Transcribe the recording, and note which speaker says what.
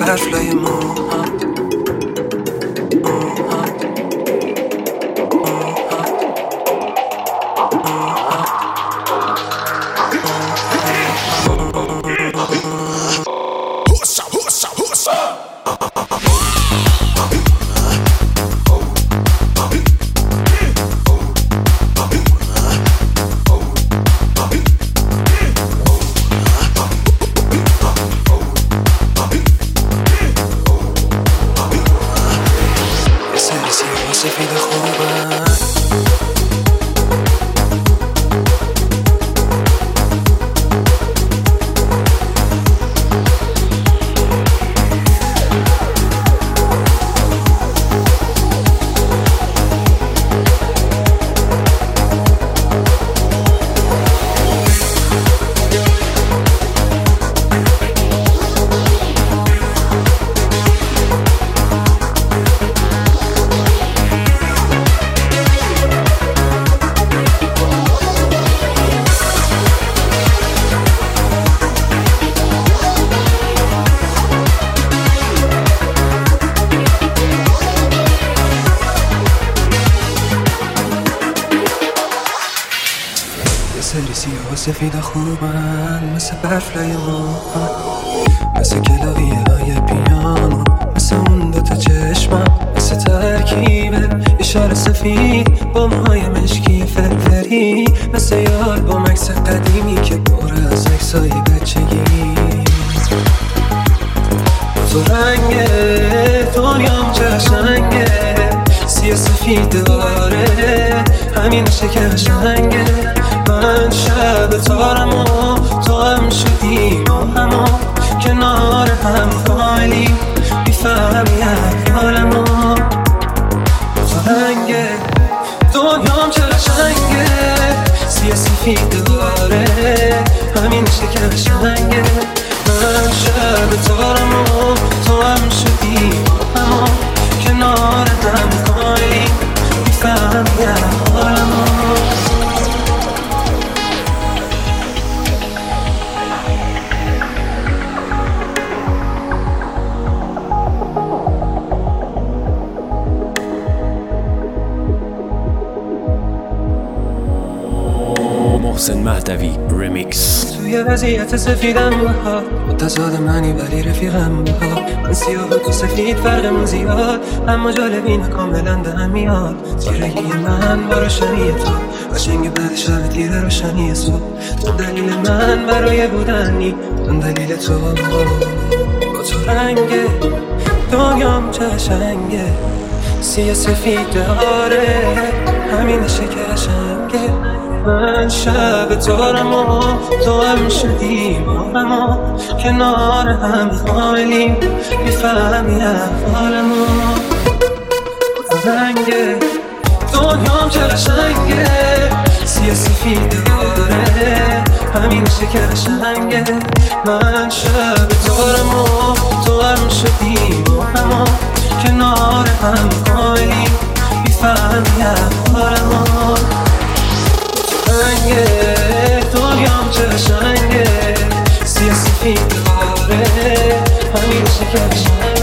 Speaker 1: برفلای موهات سفید خوبم سری سیاه و سفید خوبن مثل برفلای موهات مثل کلاویه های پیانو مثل اون دوتا چشمم مثل ترکیب اشاره سفید با موهای مشکی فرفری مثل یه آلبوم عکس قدیمی که پر از عکسای بچگی تو رنگه دنیام چه قشنگه سیاه سفید داره همینشه که قشنگه من شب تارم و تو هم شدیم و همو کنار هم خالی بیفهمی حالمو تو رنگه دنیام چه قشنگه سیاه سفید داره همینشه که قشنگه من شب تارم و تو هم شدیم و همو کنار هم خالی بیفهمی حالمو
Speaker 2: محسن مهدوی ریمیکس.
Speaker 1: توی وضعیت سفیدم بها متضاد منی ولی رفیقم بها من سیاه و تو سفید فرقمون زیاد اما جالبینه کاملا دهم میاد تیرگی من با روشنی تو قشنگ بعد شب تیر روشنی صبح تو دلیل من برای بودنی من دلیل تو با تو رنگه دنیام چه قشنگه سیاه سفید داره همینشه که قشنگه من شب تارم و تو هم شدیم و همو کنار هم خالیم میفهمی حالمو رنگه دنیام چه قشنگه سیاه سفید داره همینشه که قشنگه من شب تارم و تو هم شدیم و همو کنار هم خالیم میفهمی حالمو دنیام چه قشنگه سیاه سفید داره همینشه که قشنگه